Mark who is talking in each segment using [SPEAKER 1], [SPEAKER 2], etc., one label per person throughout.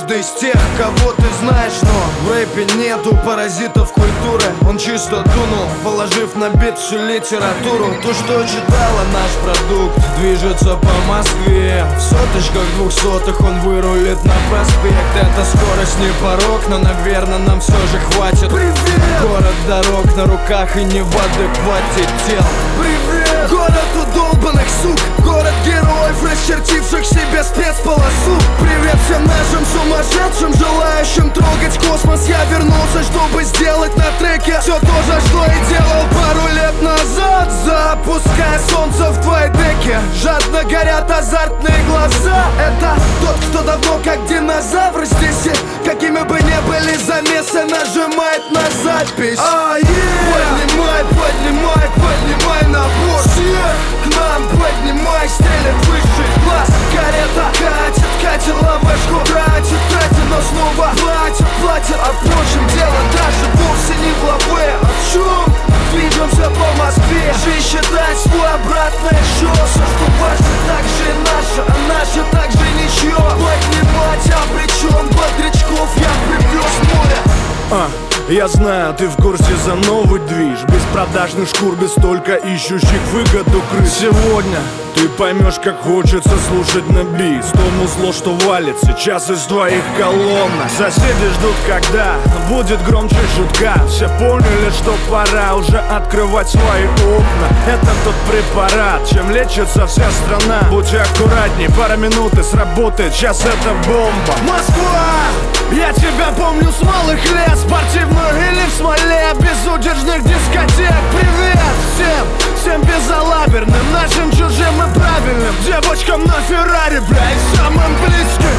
[SPEAKER 1] каждый из тех, кого ты знаешь. Но в рэпе нету паразитов культуры. Он чисто дунул, положив на бит всю литературу. То, что читала наш продукт, движется по Москве. В соточках, 200-х он вырулит на проспект. Эта скорость не порог, но, наверное, нам все же хватит. Привет! Город дорог на руках и не в адеквате тел. Привет! Город удолбанных сук, город героев, расчертивших себе спецполосу. Привет всем нашим сумасшедшим, желающим трогать космос. Я вернулся, чтобы сделать на треке все то же, что и делал пару лет назад. Запуская солнце в твои деки, жадно горят азартные глаза. Это тот, кто давно как динозавр здесь, и какими бы ни были замесы, нажимает на запись. Поднимай, поднимай, поднимай набор. Всех к нам поднимай, стелет высший класс. Карета катит, катит лавашку, тратит, но снова платит. А впрочем, дело даже вовсе не в лаве. А в чем? Движемся по Москве, жить, считать свой обратный счет. Все, что ваше, так же и наше, а наше так же ничье. Поднимать обречен, бодрячков я привез море.
[SPEAKER 2] Я знаю, ты в курсе за новый движ. Без продажных шкур, без только ищущих выгоду крыс. Сегодня ты поймешь, как хочется слушать на бис то музло, что валит сейчас из твоих колонок. Соседи ждут, когда будет громче шутка. Все поняли, что пора уже открывать свои окна. Это тот препарат, чем лечится вся страна. Будь аккуратней, пара минут и сработает, сейчас это бомба. Москва! Я тебя помню с малых лет, спортивную или в смоле, безудержных дискотек. Привет всем безалаберным, нашим чужим и правильным девочкам на Феррари, блядь, самым близким.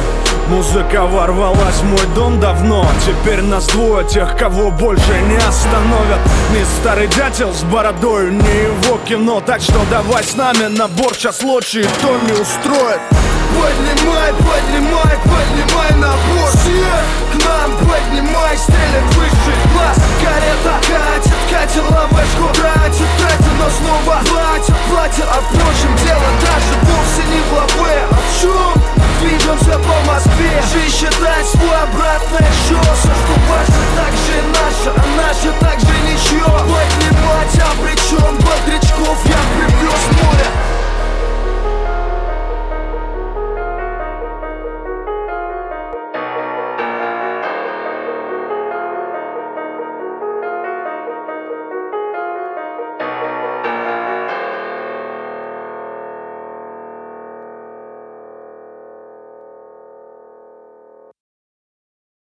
[SPEAKER 2] Музыка ворвалась в мой дом давно. Теперь нас двое, тех, кого больше не остановят. Ни старый дятел с бородою, не его кино. Так что давай с нами на борт, сейчас Лочи и Томми устроит.
[SPEAKER 1] Поднимай, поднимай, поднимай набор. Всех к нам поднимай, стелет высший класс. Карета катит лавашку, тратит, но снова платит. А впрочем, дело даже вовсе не в лаве. А в чем? Движемся по Москве, жить, считать свой обратный счет.